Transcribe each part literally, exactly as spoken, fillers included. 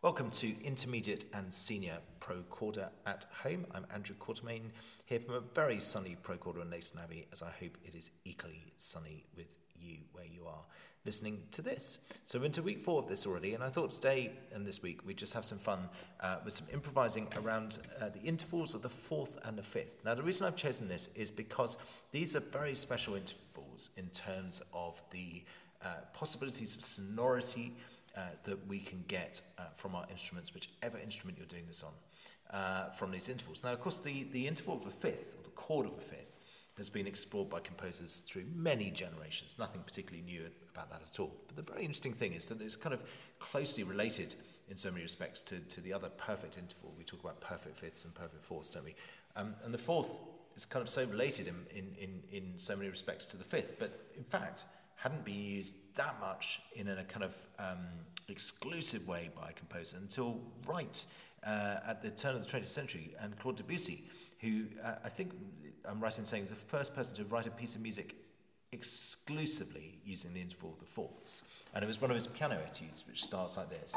Welcome to Intermediate and Senior Procorder at Home. I'm Andrew Quartermain, here from a very sunny Procorder in Naston Abbey, as I hope it is equally sunny with you where you are listening to this. So we're into week four of this already, and I thought today and this week we'd just have some fun uh, with some improvising around uh, the intervals of the fourth and the fifth. Now, the reason I've chosen this is because these are very special intervals in terms of the uh, possibilities of sonority Uh, that we can get uh, from our instruments, whichever instrument you're doing this on, uh, from these intervals. Now, of course, the, the interval of the fifth, or the chord of the fifth, has been explored by composers through many generations. Nothing particularly new about that at all. But the very interesting thing is that it's kind of closely related in so many respects to, to the other perfect interval. We talk about perfect fifths and perfect fourths, don't we? Um, and the fourth is kind of so related in, in, in, in so many respects to the fifth. But in fact, hadn't been used that much in a kind of um, exclusive way by a composer until right uh, at the turn of the twentieth century. And Claude Debussy, who uh, I think I'm right in saying is the first person to write a piece of music exclusively using the interval of the fourths. And it was one of his piano etudes, which starts like this.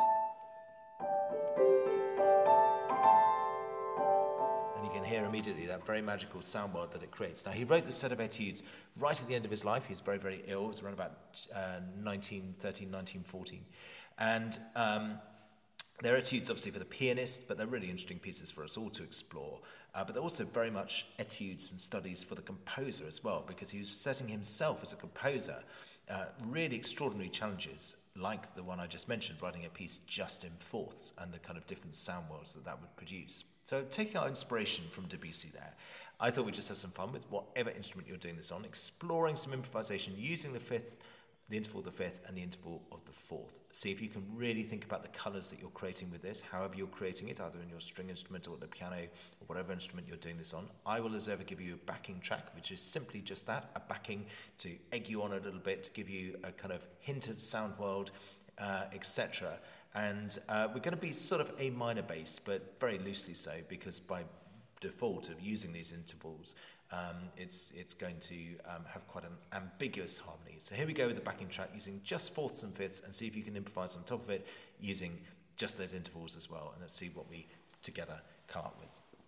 You can hear immediately that very magical sound world that it creates. Now, he wrote this set of etudes right at the end of his life. He was very, very ill. It was around about uh, nineteen thirteen, nineteen fourteen. And um, they're etudes, obviously, for the pianist, but they're really interesting pieces for us all to explore. Uh, but they're also very much etudes and studies for the composer as well, because he was setting himself as a composer uh, really extraordinary challenges, like the one I just mentioned, writing a piece just in fourths and the kind of different sound worlds that that would produce. So taking our inspiration from Debussy there, I thought we'd just have some fun with whatever instrument you're doing this on, exploring some improvisation using the fifth, the interval of the fifth and the interval of the fourth. See if you can really think about the colours that you're creating with this, however you're creating it, either in your string instrument or the piano or whatever instrument you're doing this on. I will as ever give you a backing track, which is simply just that, a backing to egg you on a little bit, to give you a kind of hinted sound world, uh, et cetera. And uh, we're going to be sort of A minor based, but very loosely so, because by default of using these intervals, um, it's it's going to um, have quite an ambiguous harmony. So here we go with the backing track using just fourths and fifths, and see if you can improvise on top of it using just those intervals as well. And let's see what we together come up with.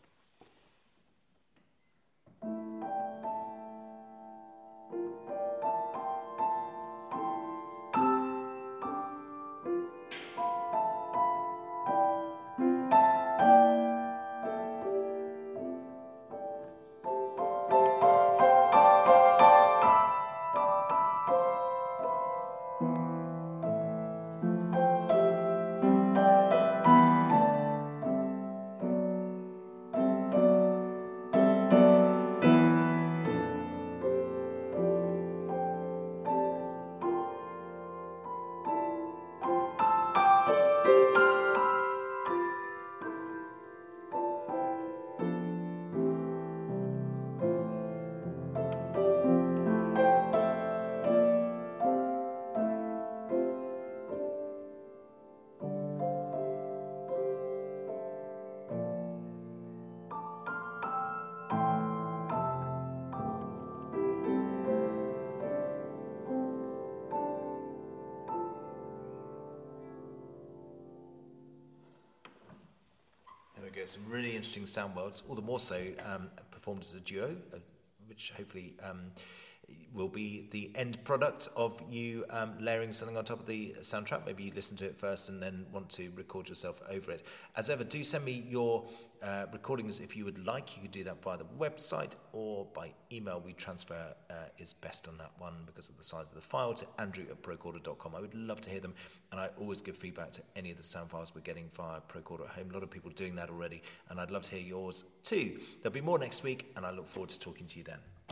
Some really interesting sound worlds, all the more so um, performed as a duo, uh, which hopefully um, will be the end product of you um, layering something on top of the soundtrack. Maybe you listen to it first and then want to record yourself over it. As ever, do send me your uh, recordings if you would like. You could do that via the website or by email. We transfer uh, is best on that one because of the size of the file to andrew at procorder dot com. I would love to hear them, and I always give feedback to any of the sound files we're getting via Procorder at Home. A lot of people doing that already, and I'd love to hear yours too. There'll be more next week, and I look forward to talking to you then.